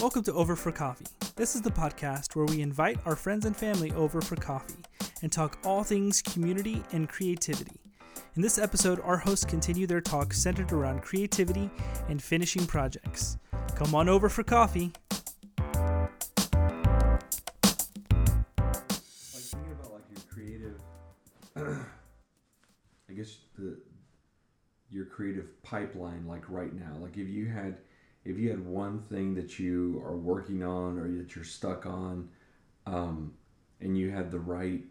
Welcome to Over for Coffee. This is the podcast where we invite our friends and family over for coffee and talk all things community and creativity. In this episode, our hosts continue their talk centered around creativity and finishing projects. Come on over for coffee. Like thinking about like your creative, I guess your creative pipeline, like right now, like if you had one thing that you are working on or that you're stuck on, and you had the right,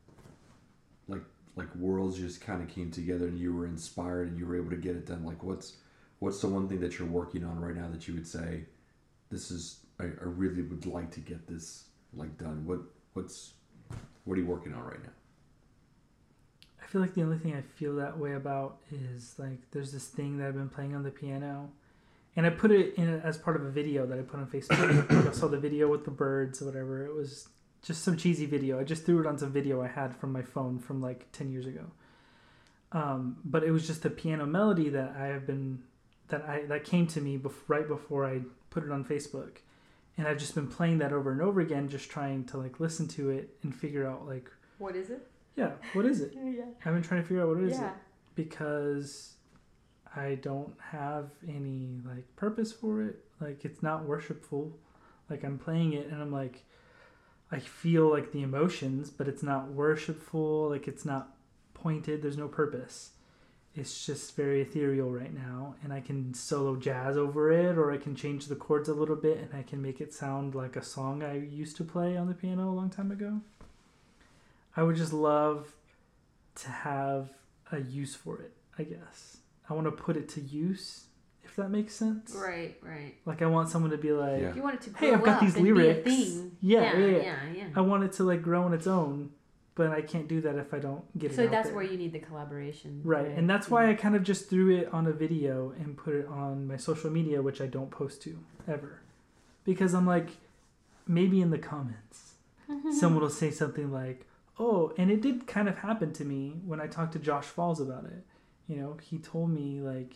like worlds just kind of came together and you were inspired and you were able to get it done. Like what's the one thing that you're working on right now that you would say, I really would like to get this like done. What are you working on right now? I feel like the only thing I feel that way about is like there's this thing that I've been playing on the piano. And I put it in as part of a video that I put on Facebook. I saw the video with the birds or whatever. It was just some cheesy video. I just threw it on some video I had from my phone from like 10 years ago. But it was just a piano melody that came to me right before I put it on Facebook. And I've just been playing that over and over again, just trying to like listen to it and figure out like... What is it? Yeah, what is it? Yeah. I've been trying to figure out what is it. Because... I don't have any like purpose for it. Like it's not worshipful. Like I'm playing it and I'm like, I feel like the emotions, but it's not worshipful. Like it's not pointed. There's no purpose. It's just very ethereal right now. And I can solo jazz over it, or I can change the chords a little bit and I can make it sound like a song I used to play on the piano a long time ago. I would just love to have a use for it, I guess. I want to put it to use, if that makes sense. Right. Like I want someone to be like, You want it to grow hey, I've got these lyrics. Be a thing. Yeah. I want it to like grow on its own, but I can't do that if I don't get it out So that's there. where you need the collaboration. Right. And that's why I kind of just threw it on a video and put it on my social media, which I don't post to ever. Because I'm like, maybe in the comments, someone will say something like, oh, and it did kind of happen to me when I talked to Josh Falls about it. You know, he told me like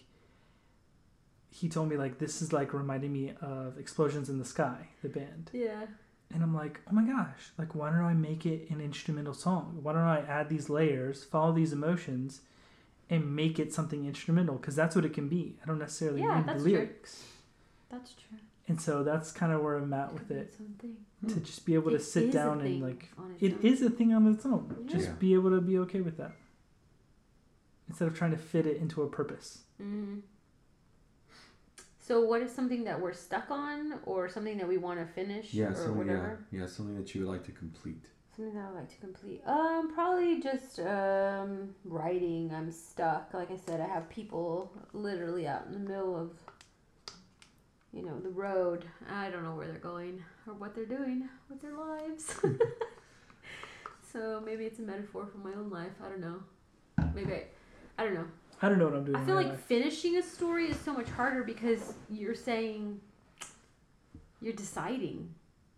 this is like reminding me of Explosions in the Sky, the band. Yeah. And I'm like, oh my gosh, like why don't I make it an instrumental song? Why don't I add these layers, follow these emotions, and make it something instrumental? Because that's what it can be. I don't necessarily need the lyrics. True. That's true. And so that's kind of where I'm at with it. To just be able to sit down and like, it is a thing on its own. Yeah. Just be able to be okay with that. Instead of trying to fit it into a purpose. Mm-hmm. So what is something that we're stuck on, or something that we want to finish, or whatever? Yeah, something that you would like to complete. Something that I would like to complete. Probably just writing. I'm stuck. Like I said, I have people literally out in the middle of, the road. I don't know where they're going or what they're doing with their lives. So maybe it's a metaphor for my own life. I don't know. Maybe I don't know. I don't know what I'm doing. I feel like finishing a story is so much harder because you're deciding.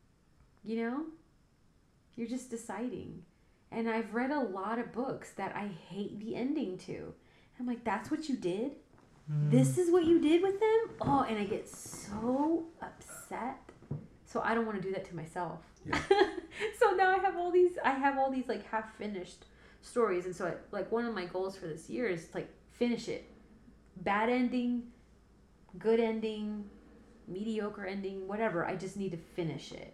You're just deciding. And I've read a lot of books that I hate the ending to. I'm like, that's what you did? This is what you did with them? Oh, and I get so upset. So I don't want to do that to myself. Yeah. So now I have all these like half finished stories, and so like one of my goals for this year is like finish it. Bad ending, good ending, mediocre ending, whatever. I just need to finish it,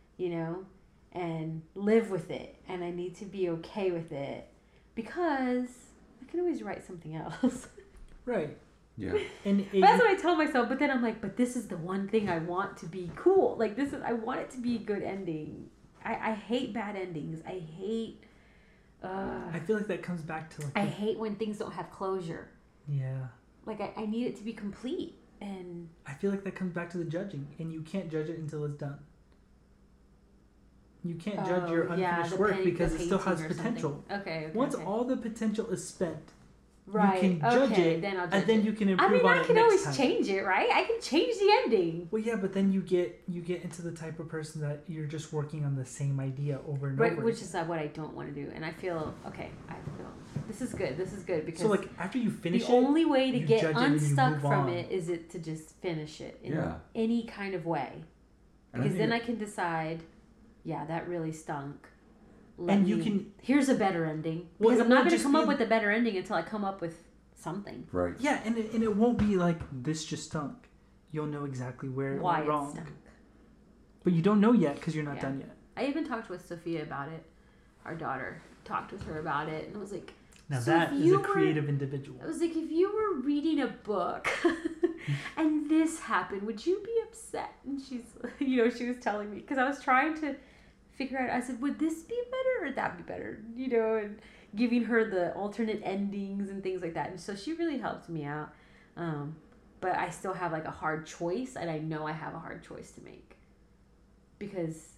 and live with it, and I need to be okay with it because I can always write something else. Right. Yeah. And that's what I tell myself, but then I'm like, but this is the one thing I want to be cool. Like I want it to be a good ending. I hate bad endings. I hate I feel like that comes back to like I hate when things don't have closure. Yeah. Like I need it to be complete, and I feel like that comes back to the judging, and you can't judge it until it's done. You can't judge your unfinished work because it still has potential. Okay. Once all the potential is spent, right. You can judge it, then I'll judge and then you can improve on it. I can always change it, right? I can change the ending. Well, yeah, but then you get into the type of person that you're just working on the same idea over and over. Right, which is what I don't want to do. And I feel this is good. This is good because so like after you finish the only way to get unstuck from on. it is to just finish it in any kind of way. Because then I can decide, yeah, that really stunk. Here's a better ending. Well, Because I'm not going to come up with a better ending until I come up with something. Right. Yeah, and it won't be like, this just stunk. You'll know exactly where it went wrong. Stunk. But you don't know yet because you're not done yet. I even talked with Sophia about it. Our daughter, talked with her about it, and I was like, now that is a creative individual. I was like, if you were reading a book and this happened, would you be upset? And she's, she was telling me, because I was trying to figure out, I said, would this be better or that be better? And giving her the alternate endings and things like that. And so she really helped me out. But I still have like a hard choice, and I know I have a hard choice to make. Because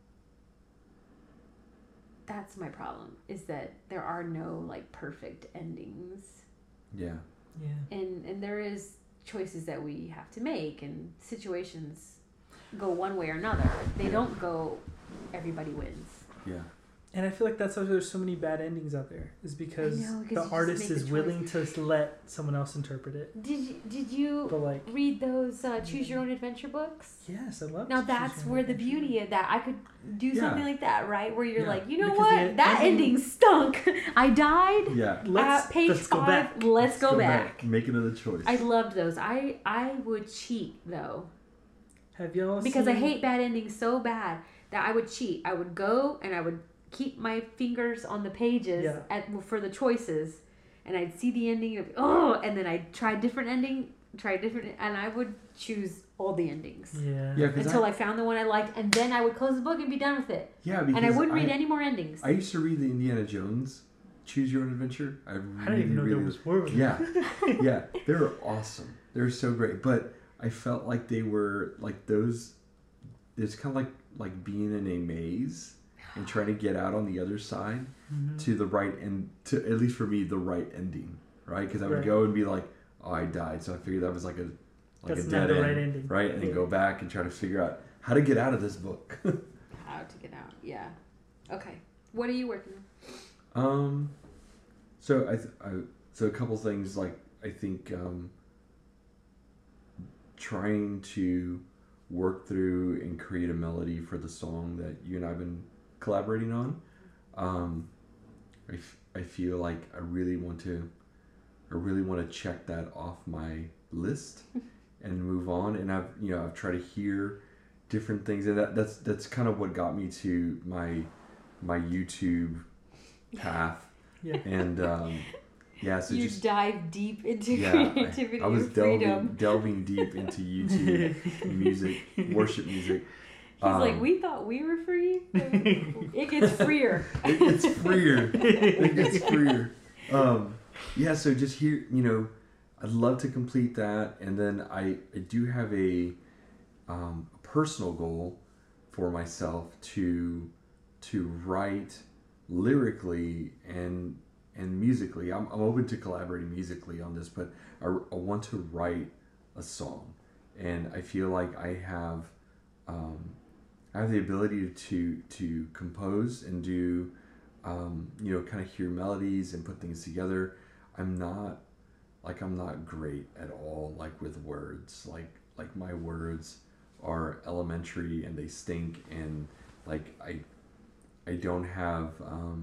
that's my problem, is that there are no like perfect endings. Yeah. Yeah. And there is choices that we have to make, and situations go one way or another. They don't go everybody wins. Yeah. And I feel like that's why there's so many bad endings out there, is because the artist is willing to let someone else interpret it. Did you read those Choose Your Own Adventure books? Yes, I love. Now that's where the beauty of that. I could do something like that, right? Where you're like, what? That ending stunk. I died. Yeah. At page 5. Let's go back. Make another choice. I loved those. I would cheat though. Have y'all Because I hate bad endings so bad that I would cheat. I would go and I would keep my fingers on the pages for the choices, and I'd see the ending of and then I'd try a different ending, and I would choose all the endings. Yeah. Until I found the one I liked, and then I would close the book and be done with it. Yeah, because and I wouldn't read any more endings. I used to read the Indiana Jones Choose Your Own Adventure. I didn't even know there was more of them. Yeah. Yeah. They were awesome. They were so great. But I felt like they were like those. It's kind of like being in a maze and trying to get out on the other side to the right end, to at least for me, the right ending, right? Because I would go and be like, oh, I died. So I figured that was like a dead end, right ending. Right? And then go back and try to figure out how to get out of this book. How to get out, yeah. Okay. What are you working on? So so a couple things, like I think trying to work through and create a melody for the song that you and I've been collaborating on. I feel like I really want to check that off my list and move on. And I've tried to hear different things, and that's kind of what got me to my YouTube path. Yeah. And so you dive deep into creativity. I was delving deep into YouTube music, worship music. He's like, we thought we were free. It gets freer. It gets freer. So just here, I'd love to complete that, and then I do have a personal goal for myself to write lyrically and musically. I'm open to collaborating musically on this, but I want to write a song, and I feel like I have the ability to compose and do kind of hear melodies and put things together. I'm not great at all with words. Like my words are elementary and they stink, and I don't have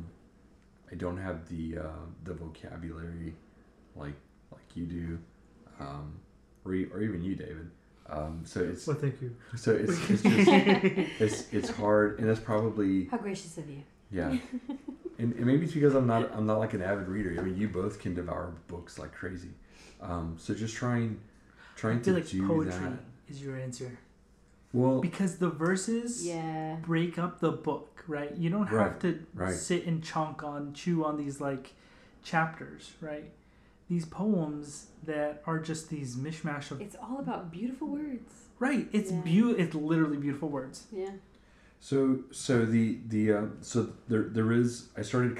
the vocabulary like you do, or even you, David. So it's. Well, thank you. So it's just it's hard, and that's probably. How gracious of you. Yeah, and maybe it's because I'm not like an avid reader. I mean, you both can devour books like crazy. So just trying I feel to like do poetry that. is your answer. Well, because the verses break up the book, right? You don't have to sit and chew on these chapters, right? These poems that are just these mishmash of. It's all about beautiful words. Right. It's It's literally beautiful words. Yeah. So there is.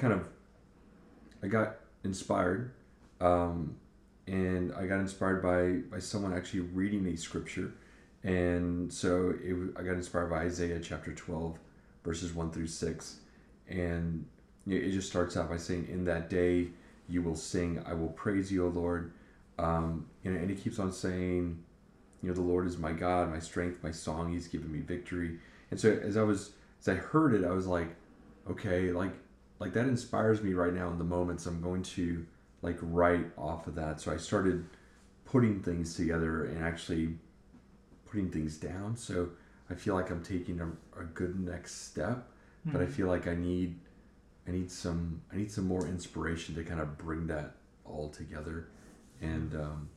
I got inspired, and I got inspired by someone actually reading a scripture, and so I got inspired by Isaiah chapter 12, verses 1-6, and it just starts out by saying, "In that day you will sing, I will praise you, O Lord," and it keeps on saying, the Lord is my God, my strength, my song. He's given me victory. And so as I heard it, I was like, okay, like that inspires me right now in the moments I'm going to like write off of that. So I started putting things together and actually putting things down. So I feel like I'm taking a good next step, but I feel like I need some more inspiration to kind of bring that all together. And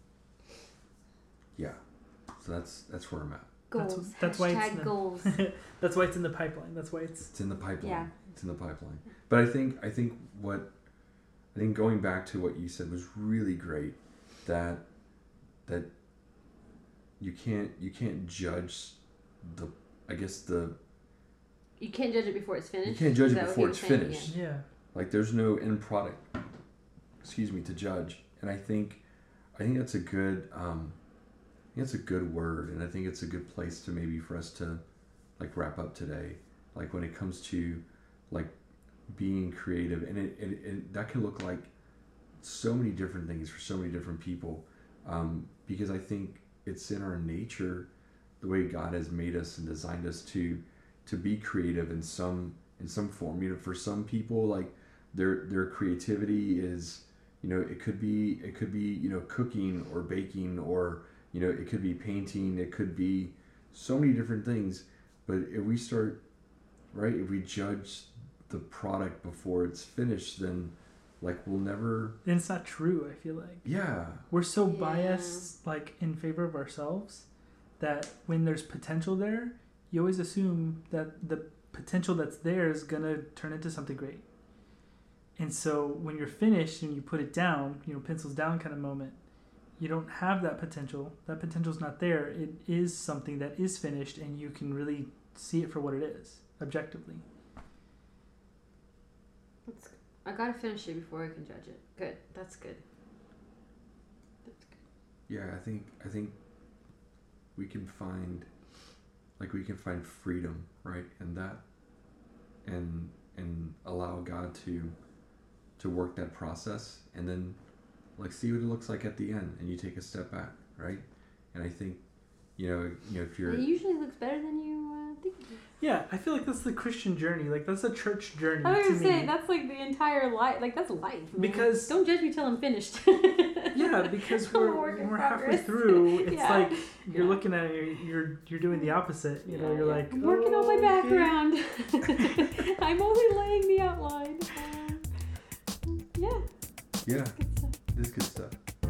so that's where I'm at. Goals. That's why it's goals. That's why it's in the pipeline. That's why it's in the pipeline. Yeah. It's in the pipeline. But I think going back to what you said was really great, that you can't judge you can't judge it before it's finished. You can't judge it before it's finished. Yeah. Like there's no end product, to judge. And I think that's a good word, and I think it's a good place to maybe for us to like wrap up today. Like when it comes to like being creative, and it that can look like so many different things for so many different people, because I think it's in our nature, the way God has made us and designed us to be creative in some form. For some people, like their creativity is, it could be cooking or baking, or it could be painting, it could be so many different things. But if we judge the product before it's finished, then like we'll never. And it's not true. I feel like. Yeah. We're so biased, like in favor of ourselves, that when there's potential there, you always assume that the potential that's there is gonna turn into something great. And so when you're finished and you put it down, pencils down kind of moment, you don't have that potential. That potential's not there. It is something that is finished, and you can really see it for what it is, objectively. I gotta finish it before I can judge it. Good. That's good. Yeah, I think we can find freedom, right, in that, and allow God to work that process, and then like see what it looks like at the end, and you take a step back, right? And I think if you're, it usually looks better than you think. Yeah, I feel like that's the Christian journey. Like that's a church journey. I was gonna say that's like the entire life. Like that's life. Man. Because don't judge me till I'm finished. Yeah, because we're halfway through. It's like you're looking at it, you're doing the opposite. You're like I'm working on my background. I'm only laying the outline. Yeah. This is good stuff.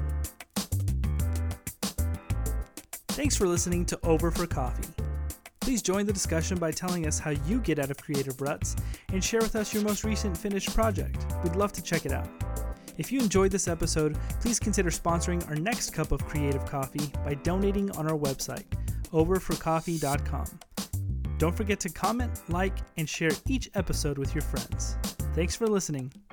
Thanks for listening to Over for Coffee. Please join the discussion by telling us how you get out of creative ruts and share with us your most recent finished project. We'd love to check it out. If you enjoyed this episode, please consider sponsoring our next cup of creative coffee by donating on our website, overforcoffee.com. Don't forget to comment, like, and share each episode with your friends. Thanks for listening.